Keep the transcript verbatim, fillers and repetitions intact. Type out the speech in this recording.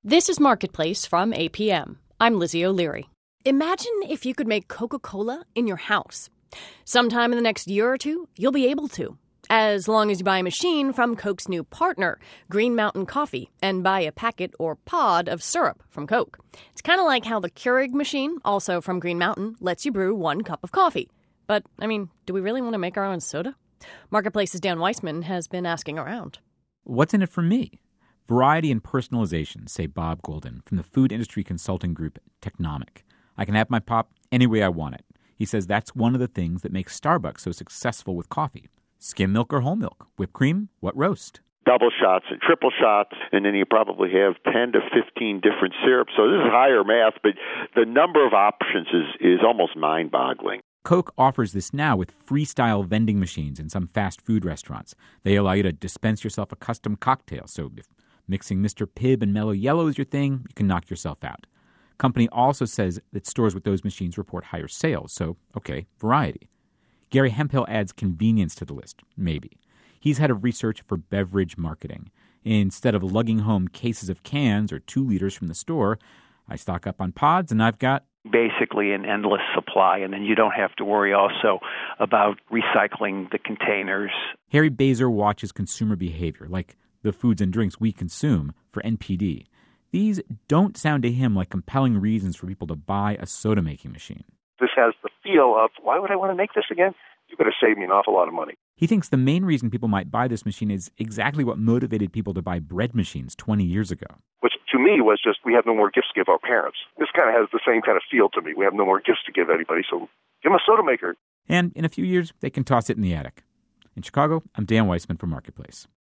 This is Marketplace from A P M. I'm Lizzie O'Leary. Imagine if you could make Coca-Cola in your house. Sometime in the next year or two, you'll be able to, as long as you buy a machine from Coke's new partner, Green Mountain Coffee, and buy a packet or pod of syrup from Coke. It's kind of like how the Keurig machine, also from Green Mountain, lets you brew one cup of coffee. But, I mean, do we really want to make our own soda? Marketplace's Dan Weissman has been asking around. What's in it for me? Variety and personalization, say Bob Golden from the food industry consulting group Technomic. I can have my pop any way I want it. He says that's one of the things that makes Starbucks so successful with coffee. Skim milk or whole milk? Whipped cream? What roast? Double shots and triple shots, and then you probably have ten to fifteen different syrups. So this is higher math, but the number of options is, is almost mind-boggling. Coke offers this now with freestyle vending machines in some fast food restaurants. They allow you to dispense yourself a custom cocktail, so if mixing Mister Pibb and Mellow Yellow is your thing, you can knock yourself out. Company also says that stores with those machines report higher sales, so, okay, variety. Gary Hemphill adds convenience to the list, maybe. He's head of research for beverage marketing. Instead of lugging home cases of cans or two liters from the store, I stock up on pods and I've got basically an endless supply, and then you don't have to worry also about recycling the containers. Harry Bazer watches consumer behavior, like the foods and drinks we consume, for N P D. These don't sound to him like compelling reasons for people to buy a soda-making machine. This has the feel of, why would I want to make this again? You're going to save me an awful lot of money. He thinks the main reason people might buy this machine is exactly what motivated people to buy bread machines twenty years ago. Which to me was just, we have no more gifts to give our parents. This kind of has the same kind of feel to me. We have no more gifts to give anybody, so give them a soda maker. And in a few years, they can toss it in the attic. In Chicago, I'm Dan Weissman for Marketplace.